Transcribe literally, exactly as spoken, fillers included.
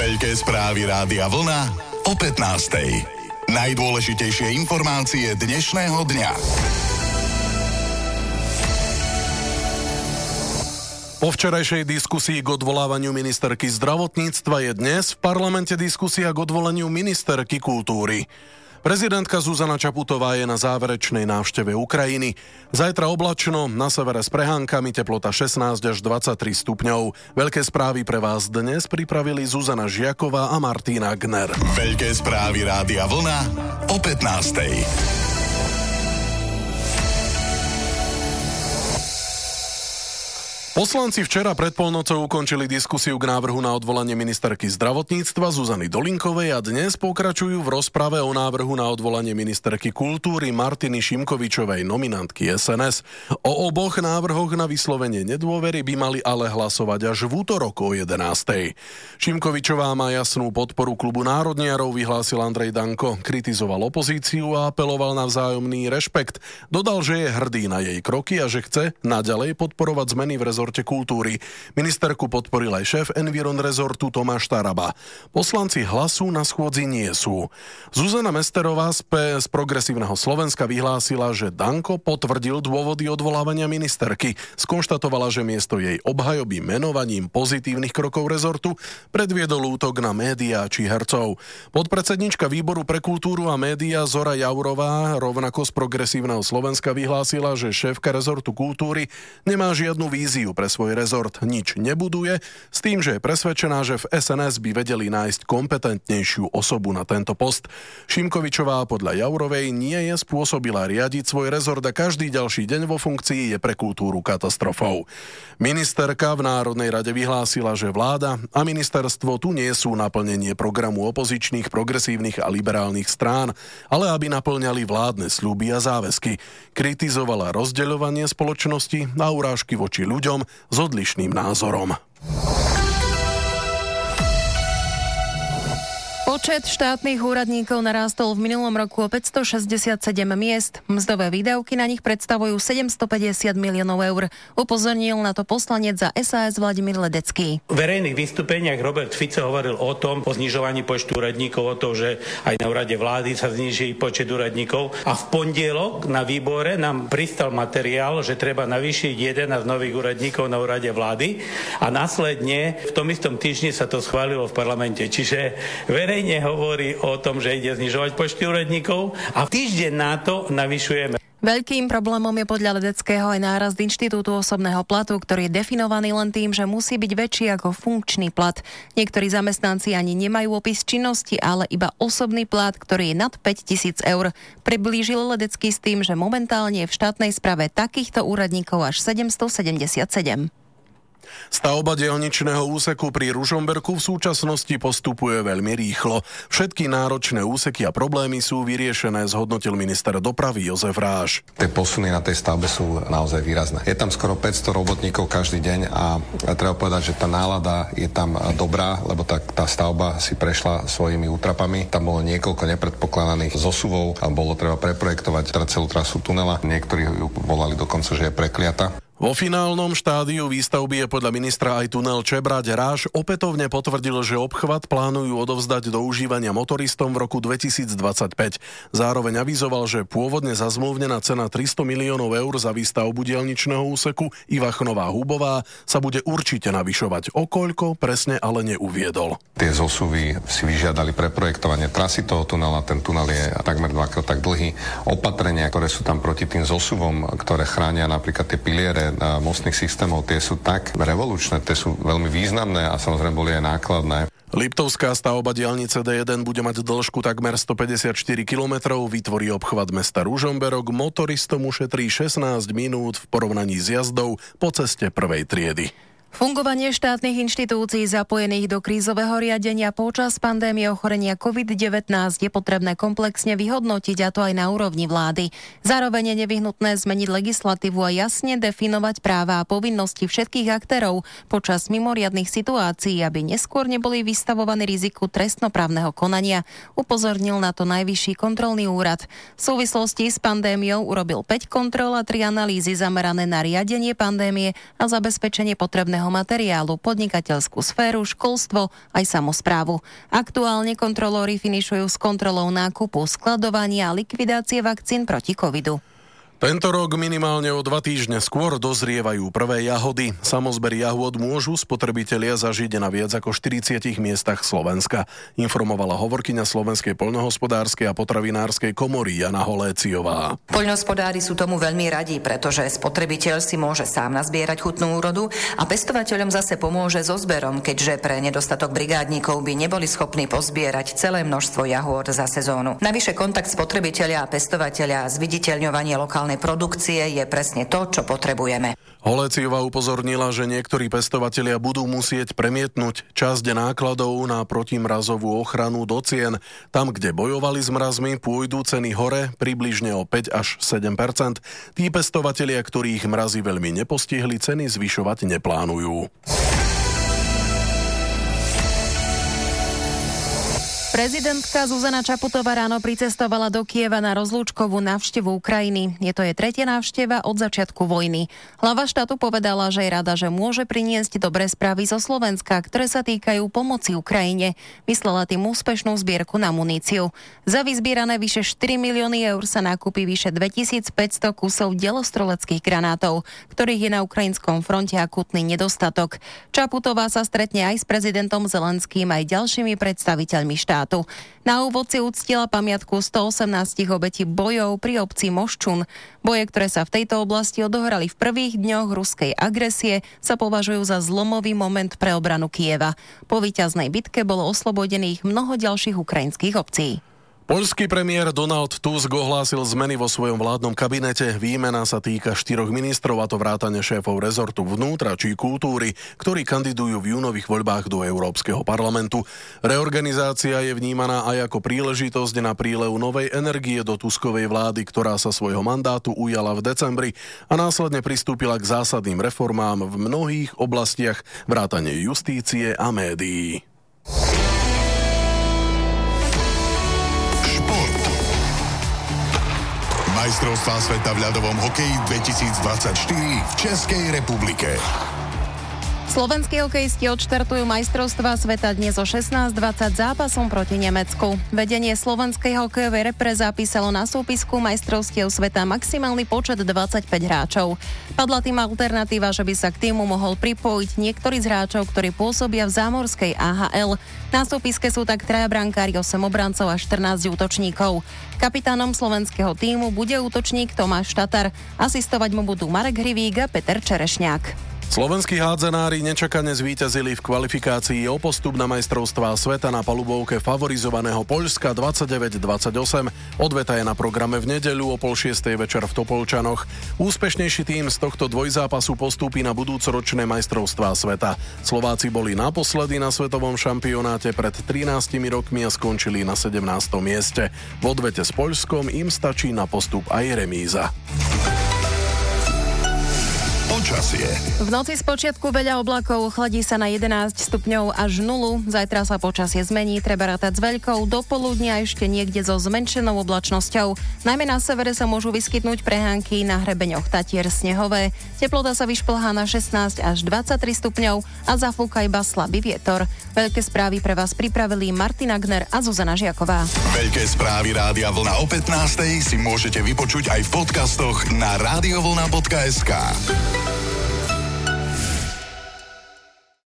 Veľké správy Rádia Vlna o pätnástej. Najdôležitejšie informácie dnešného dňa. Po včerajšej diskusii k odvolávaniu ministerky zdravotníctva je dnes v parlamente diskusia k odvolaniu ministerky kultúry. Prezidentka Zuzana Čaputová je na záverečnej návšteve Ukrajiny. Zajtra oblačno, na severe s prehánkami, teplota šestnásť až dvadsaťtri stupňov. Veľké správy pre vás dnes pripravili Zuzana Žiaková a Martina Gner. Veľké správy Rádia Vlna o pätnástej. Poslanci včera pred polnocou ukončili diskusiu k návrhu na odvolanie ministerky zdravotníctva Zuzany Dolinkovej a dnes pokračujú v rozprave o návrhu na odvolanie ministerky kultúry Martiny Šimkovičovej, nominantky es en es. O oboch návrhoch na vyslovenie nedôvery by mali ale hlasovať až v útorok o jedenástej. Šimkovičová má jasnú podporu klubu národniarov, vyhlásil Andrej Danko, kritizoval opozíciu a apeloval na vzájomný rešpekt. Dodal, že je hrdý na jej kroky a že chce naďalej podporovať zmeny v rezorte kultúry. Ministerku podporil aj šéf Environ rezortu Tomáš Taraba. Poslanci Hlasu na schôdzi nie sú. Zuzana Mesterová z, P- z Progresívneho Slovenska vyhlásila, že Danko potvrdil dôvody odvolávania ministerky. Skonštatovala, že miesto jej obhajoby menovaním pozitívnych krokov rezortu predviedol útok na médiá či hercov. Podpredsednička výboru pre kultúru a médiá Zora Jaurová rovnako z Progresívneho Slovenska vyhlásila, že šéfka rezortu kultúry nemá žiadnu víziu pre svoj rezort, nič nebuduje, s tým, že je presvedčená, že v es en es by vedeli nájsť kompetentnejšiu osobu na tento post. Šimkovičová podľa Jaurovej nie je spôsobila riadiť svoj rezort a každý ďalší deň vo funkcii je pre kultúru katastrofou. Ministerka v Národnej rade vyhlásila, že vláda a ministerstvo tu nie sú na plnenie programu opozičných, progresívnych a liberálnych strán, ale aby naplňali vládne sľuby a záväzky. Kritizovala rozdeľovanie spoločnosti a urážky voči ľuďom s odlišným názorom. Počet štátnych úradníkov narástol v minulom roku o päťstošesťdesiatsedem miest. Mzdové výdavky na nich predstavujú sedemstopäťdesiat miliónov eur. Upozornil na to poslanec za es a es Vladimír Ledecký. V verejných vystúpeniach Robert Fico hovoril o tom, o znižovaní počtu úradníkov, o tom, že aj na úrade vlády sa zniží počet úradníkov. A v pondelok na výbore nám pristal materiál, že treba navýšiť jedenásť nových úradníkov na úrade vlády a následne v tom istom týždni sa to schválilo v parlamente. Čiže verejne hovorí o tom, že ide znižovať počty úradníkov a týždeň na to navyšujeme. Veľkým problémom je podľa Ledeckého aj nárast inštitútu osobného platu, ktorý je definovaný len tým, že musí byť väčší ako funkčný plat. Niektorí zamestnanci ani nemajú opis činnosti, ale iba osobný plat, ktorý je nad päťtisíc eur. Priblížil Ledecký s tým, že momentálne je v štátnej správe takýchto úradníkov až sedemstosedemdesiatsedem. Stavba diaľničného úseku pri Ružomberku v súčasnosti postupuje veľmi rýchlo. Všetky náročné úseky a problémy sú vyriešené, zhodnotil minister dopravy Jozef Ráš. Tie posuny na tej stavbe sú naozaj výrazné. Je tam skoro päťsto robotníkov každý deň a treba povedať, že tá nálada je tam dobrá, lebo tá, tá stavba si prešla svojimi útrapami. Tam bolo niekoľko nepredpokladaných zosuvov a bolo treba preprojektovať teda celú trasu tunela. Niektorí ju volali dokonca, že je prekliata. Vo finálnom štádiu výstavby je podľa ministra aj tunel Čebrať. Ráš opätovne potvrdil, že obchvat plánujú odovzdať do užívania motoristom v roku dvetisícdvadsaťpäť. Zároveň avizoval, že pôvodne zazmluvnená cena tristo miliónov eur za výstavbu diaľničného úseku Ivachnová Hubová sa bude určite navyšovať. Okoľko presne ale neuviedol. Tie zosuvy si vyžiadali preprojektovanie trasy toho tunela. Ten tunel je takmer dvakrát tak dlhý. Opatrenia, ktoré sú tam proti tým zosuvom, ktoré chránia napríklad tie piliere mostných systémov, tie sú tak revolučné, tie sú veľmi významné a samozrejme boli aj nákladné. Liptovská stavba diaľnice dé jeden bude mať dĺžku takmer stopäťdesiatštyri kilometrov, vytvorí obchvat mesta Ružomberok, motoristom ušetrí šestnásť minút v porovnaní s jazdou po ceste prvej triedy. Fungovanie štátnych inštitúcií zapojených do krízového riadenia počas pandémie ochorenia covid devätnásť je potrebné komplexne vyhodnotiť, a to aj na úrovni vlády. Zároveň je nevyhnutné zmeniť legislatívu a jasne definovať práva a povinnosti všetkých aktérov počas mimoriadnych situácií, aby neskôr neboli vystavovaní riziku trestnoprávneho konania, upozornil na to Najvyšší kontrolný úrad. V súvislosti s pandémiou urobil päť kontrol a tri analýzy zamerané na riadenie pandémie a zabezpečenie potrebného reklamného materiálu, podnikateľskú sféru, školstvo aj samosprávu. Aktuálne kontrolóri finišujú s kontrolou nákupu, skladovania a likvidácie vakcín proti covidu. Tento rok minimálne o dva týždne skôr dozrievajú prvé jahody. Samozber jahôd môžu spotrebitelia zažiť na viac ako štyridsiatich miestach Slovenska, informovala hovorkyňa Slovenskej poľnohospodárskej a potravinárskej komory Jana Holéciová. Poľnohospodári sú tomu veľmi radi, pretože spotrebiteľ si môže sám nazbierať chutnú úrodu a pestovateľom zase pomôže so zberom, keďže pre nedostatok brigádnikov by neboli schopní pozbierať celé množstvo jahôd za sezónu. Navyše kontakt spotrebiteľa a pestovateľa a zviditeľňovanie lokálnej produkcie je presne to, čo potrebujeme. Holéciová upozornila, že niektorí pestovatelia budú musieť premietnúť časť nákladov na protimrazovú ochranu do cien. Tam, kde bojovali s mrazmi, pôjdu ceny hore približne o päť až sedem percent. Tí pestovatelia, ktorých mrazy veľmi nepostihli, ceny zvyšovať neplánujú. Prezidentka Zuzana Čaputová ráno pricestovala do Kieva na rozlúčkovú návštevu Ukrajiny. Je to jej tretia návšteva od začiatku vojny. Hlava štátu povedala, že je rada, že môže priniesť dobré správy zo Slovenska, ktoré sa týkajú pomoci Ukrajine. Myslela tým úspešnú zbierku na muníciu. Za vyzbierané vyše štyri milióny eur sa nakúpi vyše dvetisícpäťsto kusov delostreleckých granátov, ktorých je na ukrajinskom fronte akútny nedostatok. Čaputová sa stretne aj s prezidentom Zelenským aj ďalšími predstaviteľmi štátu. Na úvod si uctila pamiatku stoosemnásť obetí bojov pri obci Moščun. Boje, ktoré sa v tejto oblasti odohrali v prvých dňoch ruskej agresie, sa považujú za zlomový moment pre obranu Kieva. Po víťaznej bitke bolo oslobodených mnoho ďalších ukrajinských obcí. Poľský premiér Donald Tusk ohlásil zmeny vo svojom vládnom kabinete. Výmena sa týka štyroch ministrov, a to vrátane šéfov rezortu vnútra či kultúry, ktorí kandidujú v júnových voľbách do Európskeho parlamentu. Reorganizácia je vnímaná aj ako príležitosť na prílev novej energie do Tuskovej vlády, ktorá sa svojho mandátu ujala v decembri a následne pristúpila k zásadným reformám v mnohých oblastiach vrátane justície a médií. Majstrovstvá sveta v ľadovom hokeji dvetisícdvadsaťštyri v Českej republike. Slovenskí hokejisti odštartujú majstrovstvá sveta dnes o šestnásť dvadsať zápasom proti Nemecku. Vedenie slovenskej hokejovej repre zapísalo na súpisku majstrovstiev sveta maximálny počet dvadsaťpäť hráčov. Padla tým alternatíva, že by sa k týmu mohol pripojiť niektorý z hráčov, ktorí pôsobia v zámorskej á há el. Na súpiske sú tak traja brankári, osem obrancov a štrnásť útočníkov. Kapitánom slovenského týmu bude útočník Tomáš Tatar. Asistovať mu budú Marek Hrivík a Peter Čerešňák. Slovenskí hádzanári nečakane zvíťazili v kvalifikácii o postup na majstrovstvá sveta na palubovke favorizovaného Poľska dvadsaťdeväť dvadsaťosem. Odveta je na programe v nedeľu o pol šiestej večer v Topolčanoch. Úspešnejší tým z tohto dvojzápasu postúpi na budúcoročné majstrovstvá sveta. Slováci boli naposledy na svetovom šampionáte pred trinástimi rokmi a skončili na sedemnástom mieste. V odvete s Poľskom im stačí na postup aj remíza. Počasie. V noci spočiatku veľa oblakov, chladí sa na jedenásť stupňov až nulu. Zajtra sa počasie zmení, treba rátať s veľkou, do poludnia ešte niekde so zmenšenou oblačnosťou. Najmä na severe sa môžu vyskytnúť prehánky, na hrebeňoch Tatier snehové. Teplota sa vyšplhá na šestnásť až dvadsaťtri stupňov a zafúka iba slabý vietor. Veľké správy pre vás pripravili Martin Agner a Zuzana Žiaková. Veľké správy Rádia Vlna o pätnástej si môžete vypočuť aj v podcastoch na radiovlna bodka es ká.